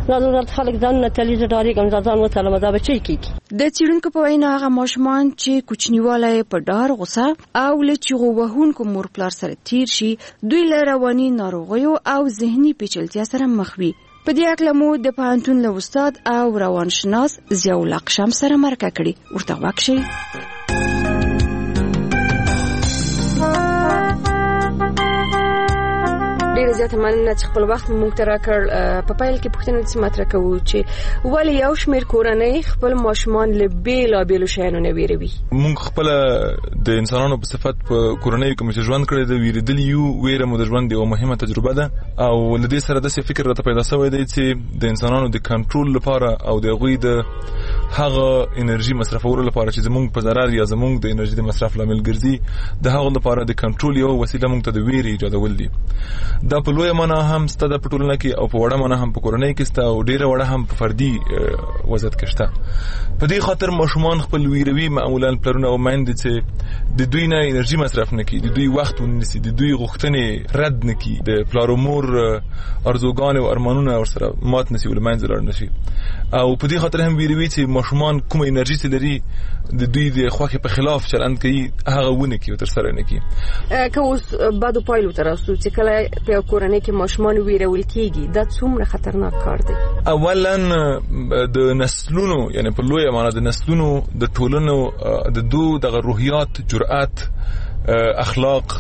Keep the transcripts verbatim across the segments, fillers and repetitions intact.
دا ضرورت خلک ځانونه تلي زه ډارېږم ځان وتلم دا به چی کېږي. د څېړونکو په وینا هغه ماشومان چې کوچنیوالی په ډار غوسه او له چیغو وهونکو مور پلار سره تیر شي دوی له رواني ناروغیو او ذهني پیچلتیا سره مخ وي. په دې اړه مو د پوهنتون له استاد او روانشناس ضیاءالله اقشام سره مرکه کړې، ورته غوږ شئ. ډېر زیات مننه چې خپل وخت مو ته راکړ. په پیل کې پوښتنه داسې مطرح کوو چې ولې یو شمېر کورنۍ خپل ماشومان له بېلابېلو شیانو نه ویروي؟ موږ خپله د انسانانو په صفت په کورنیو کې چې ژوند کړی د ویرېدل یو ویره مو د ژوند یوه مهمه تجربه ده او له دې سره داسې فکر راته پیدا شوی دی چې د انسانانو د کنټرول لپاره او د هغوی د هغه انرژي مصرفولو لپاره چې زموږ په ضرر یا زموږ د انرژي د مصرف لامل ګرځي د هغو لپاره د کنټرول یوه وسیله موږ ته د ویرې ایجادول دي. دا په لویه معنا هم سته د په ټولنه کې او په وړه معنا هم په کورنۍ کې سته او ډېره وړه هم په فردي وضعیت کې شته. په دې خاطر ماشومان خپل ویروي معمولا پلرونه او میندې چې د دوی نه انرژي مصرف نه کړي، د دوی وخت ونیسي، د دوی غوښتنې رد نه کړي، د پلار او مور ارزوګانې او ارمانونه ورسره مات نه شي له منځه لاړ نه شي. او په دې خاطر هم ویروي چې ماشومان کومه انرژي چې لري د دوی د خوښې په خلاف چلند کوي هغه ونه کړي او ترسره نه کړي. که اوس بدو پایلو ته راسو چې کله په کورنۍ کې ماشومان ویرول کېږي دا څومره خطرناک کار دی؟ اولا د نسلونو یعنی په لویه معنا د نسلونو د ټولنو د دو دغه روحیات، جرأت، اخلاق،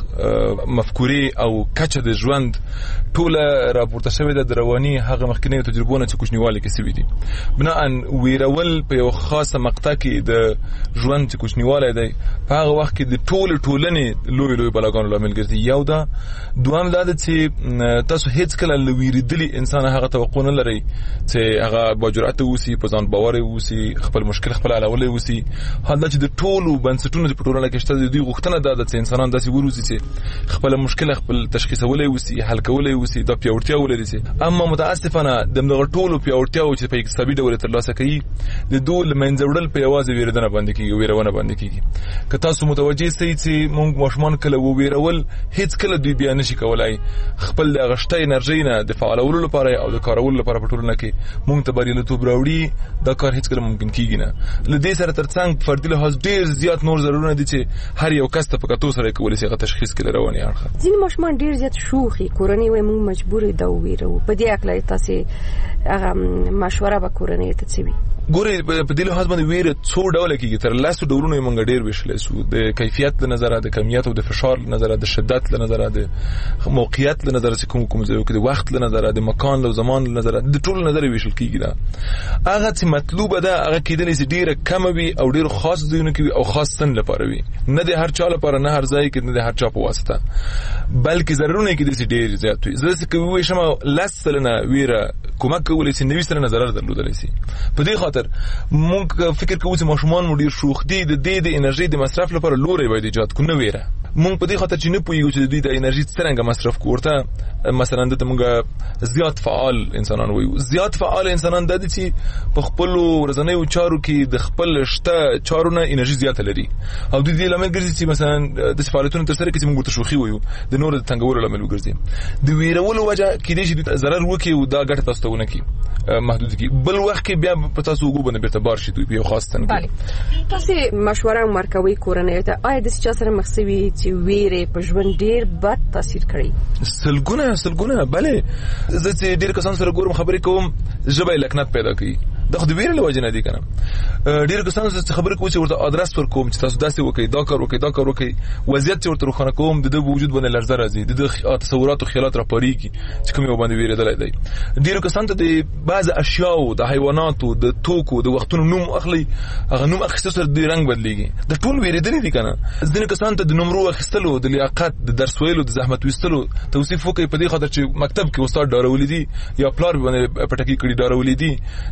مفکورې او کچه د ژوند ټوله راپورته شوې ده د رواني هغه مخکنیو تجربو نه چې کوچنیوالي کې سوي دي. بناءً ویرول په یو خاصه مقطع کې د ژوند چې کوچنیوالی دی په هغه وخت کې د ټولې ټولنې لوی لوی بلاګانو لامل ګرځي. یو دا، دوهم دا ده چې تاسو هیڅ کله له ویرېدلي انسان هغه توقع نه لرئ چې هغه با جرأت اوسي، په ځان باور اوسي، خپل مشکل خپل حلولی اوسي. حال دا چې د ټولو بنسټونو چې په ټولنه کې شته د دوی غوښتنه دا ده چې انسانان داسې وروزي چې خپل مشکل خپل تشخیصولی اوسي، حل کولی اوسي، دا پیاوړتیا ولري. اما متاسفانه دغه ټولو پیاوړتیاو چې په اقتصادي ډول ترلاسه کوي د دوی له منځه وړل په یوازې ویرېدنه باندې کېږي، ویرونه باندې کېږي. که تاسو متوجه سئ چې موږ ماشومان کله وویرول هیڅ کله دوی بیا نشي کولای خپل د غشته انرژي نه د فعالولو لپاره او د کارولو لپاره په ټولنه کې موږ ته بریالیتوب راوړي. دا کار هیڅ کله ممکن کېږي نه. له دې سره ترڅنګ فردي لحاظ ډېر زیات نور ضرورونه دي چې هر یو کس ته په کتو سره کولی شي هغه تشخیص کړي رواني اړخ. ځینې ماشومان ډېر زیات شوخي کورنۍ وایي موږ مجبور یو دا وویرو. په دې اړه تاسې هغه مشوره به کورنۍ ته څه وي؟ ګورې په دې لحاظ باندې ویره څو ډوله کېږي. تر لسو ډولونو یې موږ ډېر ویشلی سو. د کیفیت له نظره، د کمیت او د فشار له نظره، د شدت له نظره، د موقعیت له نظره چې کوم کوم ځایو کې، د وخت له نظره، د مکان او زمان له نظره، د ټولو نظره ویشل کېږي. دا هغه چې مطلوبه ده هغه کېدلی چې ډېره کمه وي او ډېر خاص ځایونه کې وي او خاص سن لپاره وي، نه د هر چا لپاره، نه هر ځای کې، نه د هر چا په واسطه، بلکې ضررونه یې کېدلی چې ډېر زیات وي. زه داسې که وویشم لس سلنه ویره کومک کولی شي، نوي سلنه ضرر درلودلی شي. په دې خاطر مونږ فکر کوو چې ماشومان مو ډېر شوخ دي، د دې د انرژي د مصرف لپاره لوری باید ایجاد کړو، نه ویره. مونږ په دې خاطر چې نه پوهیږو چې د دوی د انرژي څرنګه مصرف کړو. ورته مثلا دلته مونږ زیات فعال انسانان وایو. زیات فعال انسانان دا دي چې په خپلو ورځنیو چارو کې د خپل شته چارو نه انرژي زیاته لري او دوی دې لامل ګرځي چې مثلا داسې فعالیتونه ترسره کړي چې مونږ ورته شوخي وایو، د نورو د تنګولو لامل وګرځي. د ویرولو وجه کېدای شي دوی ضرر وکړي او دا ګټه تاسو ته ونه کړي، محدود کړي. بل وخت کې بیا په تاسو وګو باندې بیرته بار شي دوی په یو خاص تن کې. تاسو مشوره ورکوي کورنۍ ته، آیا د څه سره مخ سوي چې ویره په ژوند ډیر بد تاثیر کړی؟ سلګونه سلګونه بله. زه چې ډیر کسان سره ګورم خبرې کوم ژبه لکنت پیدا کوي. دا خو د ویرې له وجې نه دي کنه. ډیر کسان سره خبرې کوم چې ورته ادرس ورکوم چې تاسو داسې وکړئ، دا کار وکړئ، دا کار وکړئ، وضعیت چې ورته روښانه کوم د د وجود باندې لړزه راځي، د تصورات او خیالات راپارېږي چې کوم یو باندې ویرېدلی دی. ډیرو کسانو ته د بعض اشیاو، د حیواناتو، د توکو، د وختونو نوم اخلي، هغه نوم اخیستو سره د رنګ بدلیږي. د ټول ویرېدلي دي کنه. ځینې کسانو ته د نمرو اخیستلو، د لیاقت، د درس ویلو، د زحمت ویستلو توصیف وکړي په دې خاطر چې مکتب کې استاد ډارولي دي یا پلار باندې پټکي کړي ډارولي دي چې تاسو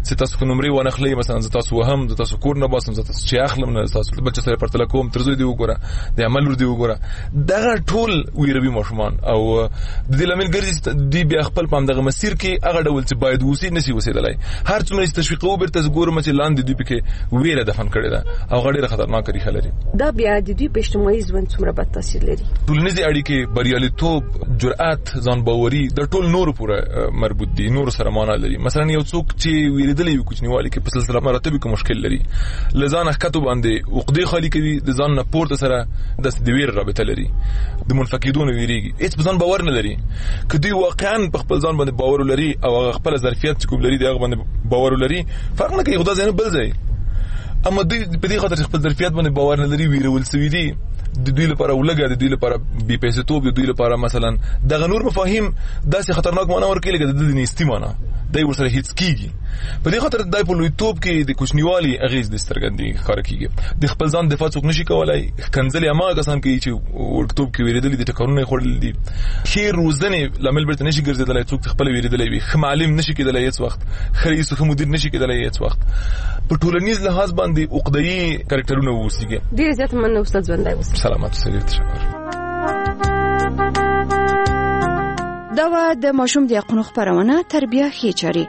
تاسو نمرې ونه خلې مثلا زه تاسو وهم زه تاسو کور نه باسم زه تاسو چې اخلم نه تاسو بچ سره پرتل کوم تر زوی دی وګوره د عمل ور دی وګوره دغه ټول ویروي ماشومان او د دې لامل ګرځي دی بیا خپل پام دغه مسیر کې هغه ډول چې باید وسی نسی وسیدلای هر څومره تشویق او برته ګورم چې لاندې دی پکې ویره دفن کړي دا او غړي خطرناک لري خلري دا بیا د دوی په اجتماعي ژوند څومره بد تاثیر لري ټولنیزې اړیکې بریالیتوب جرأت ځان باوري د ټول نور پورې مربوط دي نور سره معنا لري مثلا یو څوک چې ویریدلې یو کوچنیوالي کې په سلسله مراتب کې مشکل لري لزان حقته باندې عقدې خالی کوي د ځان نه پورته سره د دویر رابطه لري د منفقدون ویریږي هیڅ ځان باور نه لري کدی واقعا په خپل ځان باندې باور لري او خپل ظرفیت کوم لري دغه باندې باور لري فرق نه کوي خدای زنه بل ځای اما دوی په دې خاطر خپل ظرفیت باندې باور نه لري ویرول سوي دي د دوی لپاره ولګا د دوی لپاره بي پیسې توپ د دوی لپاره مثلا د غنور مفاهیم داسې خطرناک معنا ورکړي لکه د دې نيستي معنا دای ورسره هیڅ کیږي په دې خاطر دای په لوی توپ کې د کوچنیوالي اغیز د سترګندې ښکار کیږي د خپل ځان دفاع څوک نشي کولای کنځلې اما کسان کوي چې ورکتوب کې ویریدل دي ټکرونه خورل دي خیر روزنه لامل برته نشي ګرځیدل څوک خپل ویریدل وي معلم نشي کېدلای هیڅ وخت خريس خو مدیر نشي کېدلای هیڅ وخت په ټولنیز لحاظ باندې عقدایي کریکټرونه ووسیږي ډیر زیات مننه استاد ژوندای اوسه سلامات اوسئ تشکر دا و د ماشوم د حقوقو خبرونه تربیه خېچاري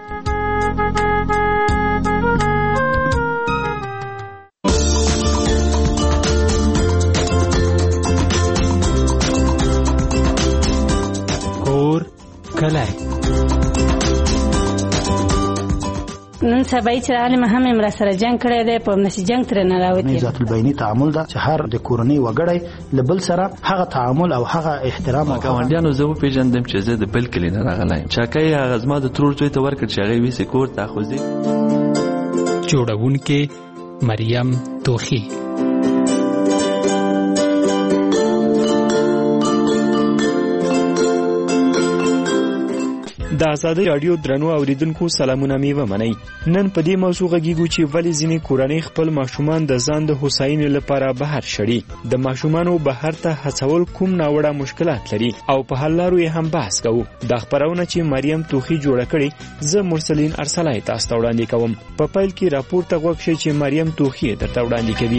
کور کلای نن سبا چې عالم هم امر سره جنگ کړی دی په نشي جنگ تر نه راوتی ذات البینی تعامل دا چې هر د کورنۍ وګړی لبل سره هغه تعامل او هغه احترام او ګاونډیانو زه په پیژندم چې زه د بل کلی نه راغلی چاکای هغه زما د ترور ته ورکړ چې هغه ویسه کور ته خوځي جوړونکې مریم توخی د آزادۍ رادیو درنو اوریدونکو سلامونه می ومنئ نن په دې موضوع غږیږو چې ولې ځینې کورنۍ خپل ماشومان د ځان د هوساینې لپاره بهر شړي د ماشومانو بهر ته هڅول کوم ناوړه مشکلات لري او په حل لارو یې هم بحث کوو دا خبرونه چې مریم توخی جوړه کړې زه مرسلین ارسلای تاسو ته وړاندې کوم په پیل کې راپور ته غوښ شي چې مریم توخی درته وړاندې کوي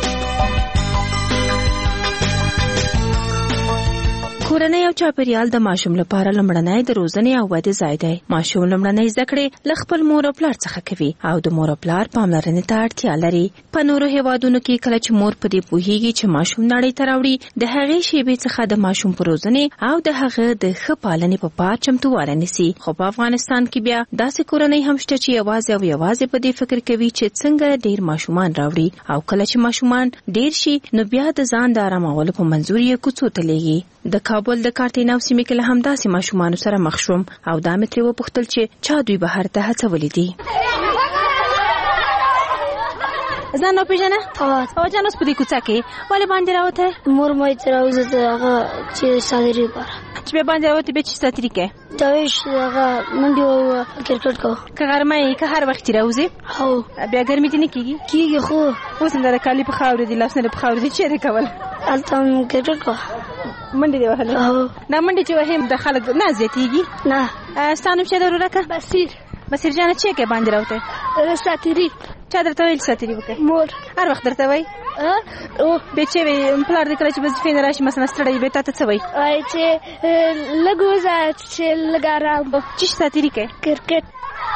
کورنۍ او چاپیریال د ماشوم لپاره لمړنۍ د روزنې او ودې ځای دی. ماشوم لمړنۍ زده کړې له خپل مور او پلار څخه کوي او د مور او پلار پاملرنې ته اړتیا لري. په نورو هیوادونو کې کله چې مور په دې پوهیږي چې ماشوم نړۍ ته راوړي د هغې شیبې څخه د ماشوم په روزنې او د هغه د ښه پالنې په پار چمتووالی نیسي. خو په افغانستان کې بیا داسې کورنۍ هم شته چې یوازې او یوازې په دې فکر کوي چې څنګه ډیر ماشومان راوړي او کله چې ماشومان ډیر شي نو بیا د ځان د آرامولو په منظور یې کوڅو ته لیږي. د کابل د کارتیناو سیمې کې له همداسې ماشومانو سره مخ شوم او دا مې ترې وپوښتل چې چا دوی بهر ته هڅولي دي. ځان وپېژنه. او جان اوس په دې کوڅه کې ولې باندې راوتی؟ مور مې ترې راوځه هغه چې ساتري لپاره چې بیا باندې راوتی بیا چې ساتري کوې؟ دا ویش هغه منډې او کرکټ کوو. که غرمه یې که هر وخت چې راوځې؟ هو. بیا ګرمي دې نه کېږي؟ کېږي خو اوس همدا د کالي په خاورې دي لاسونه په خاورې دي چېرې کول؟ هلته هم کرکټ کوه. منډې دې وهلې؟ هو. دا منډې چې وهې د خلک نه زیاتېږي؟ نه. ستا نوم څه دی ورورکه؟ بصیر. بصیر جانه چې کې باندې راوتی؟ ساتري. چا درته ویل ساتري وکړې؟ مور. هر وخت درته وایي؟ او بیا چې وایي پلار دې کله چې وظیفې نه راشي مثلا ستړی بیا تا ته څه وایي؟ وایي چې لږ وځه چې لږ ارام به. چې ساتري کوې؟ کرکټ.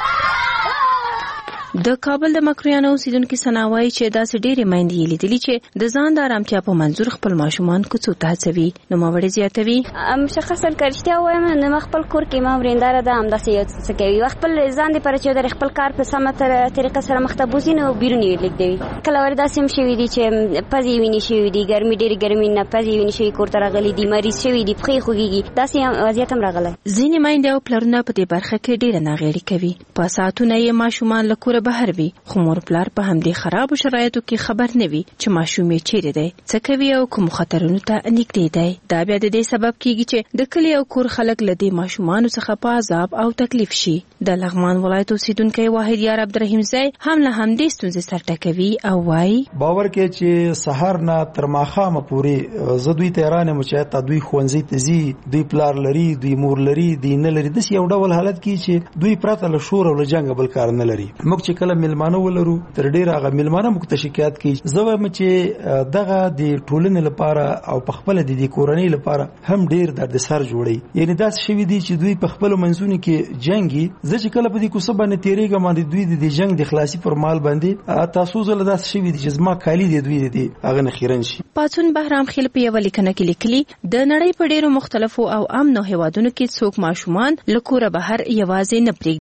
د کابل د مکرویانو اوسیدونکي ثنا وایي چې داسې ډېرې میندې یې لیدلي چې د ځان د ارامتیا په منظور خپل ماشومان کوڅو ته هڅوي. نوموړې زیاتوي مشخصا که رښتیا ووایم نو ما خپل کور کې ما ورېنداره ده همداسې یو څه کوي خپل ځان دپاره چې در خپل کار په سمه طریقه سره مخته بوځي نو بیرون یې لېږدوي. کله ور داسې هم شوي دي چې پزې وینې شوي دي ګرمي ډېرې ګرمي نه پزې وینې شوي کور ته راغلي دي مریض شوي دي پښې خوږېږي داسې وضعیت هم راغلی. ځینې میندې او پلرونه په دې برخه کې ډېره ناغېړي کوي. په ساعتونه یې ماشومان له کوره بهر وي خو مور پلار په همدې خرابو شرایطو کې خبر نه وي چې ماشوم یې چیرې دی څه کوي او کوم خطرونو ته نږدې دی. دا بیا د دې سبب کیږي چې د کلي او کور خلک له دې ماشومانو څخه په عذاب او تکلیف شي. د لغمان ولایت اوسیدونکی واحد یار عبدالرحیم زی هم له همدې ستونزې سر ټکوي او وایي باور کې چې سحر نه تر ماښامه پورې زه دوی ته رانه مچایته دوی ښوونځي ته ځي دوی پلار لري دوی مور لري دوی نه لري داسې یو ډول حالت کې چې دوی پرته له شور او له جنګ بل کار نه لري. موږ چې چې کله ملمانه ولرو تر ډیر هغه ملمانه مکتشکات کی زو چې دغه د ټولنې لپاره او په خپل د دې کورنۍ لپاره هم ډیر د سر جوړي یعنی دا شوی دي چې دوی په خپل منځونو کې جنگي زه چې کله په دې کوڅه باندې تیریږم د دوی د جنگ د خلاصي پر مال باندې تاسو زله دا شوی دي چې زما کالی دی دوی دي هغه نه خیرن شي. پاتون بهرام خیل په یو لیکنه کې لیکلي د نړۍ په ډیرو مختلفو او امنو هیوادونو کې څوک ماشومان لکوره بهر یوازې نه پرېږدي